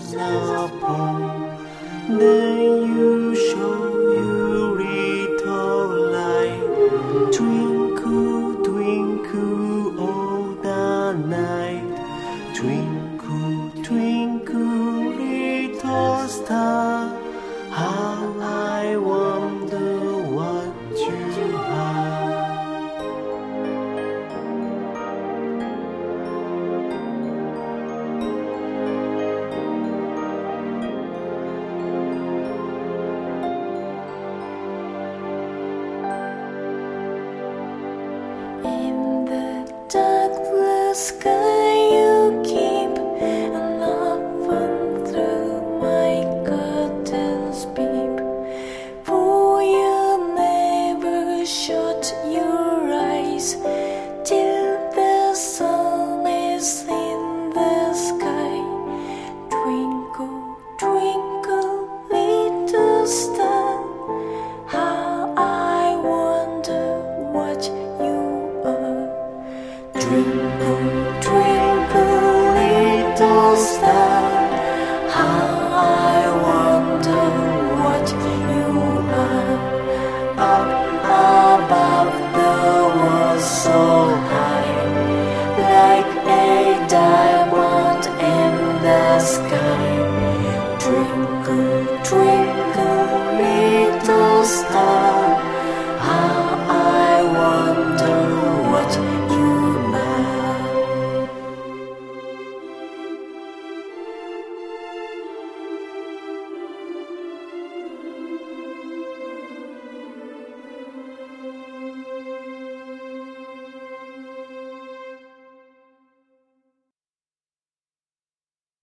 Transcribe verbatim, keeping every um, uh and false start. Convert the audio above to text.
upon. Then you show your little light, twinkle, twinkle all the night. Twinkle, twinkle, little star, how I wonder what you are. In the dark blue sky you keep, and often through my curtains peep, for you never shut your eyes till the sun is in the sky. Twinkle, twinkle, little star, how I wonder what you are. Twinkle, twinkle, little star, how I wonder what you are. Up above the world so high, like a diamond in the sky. Twinkle, twinkle,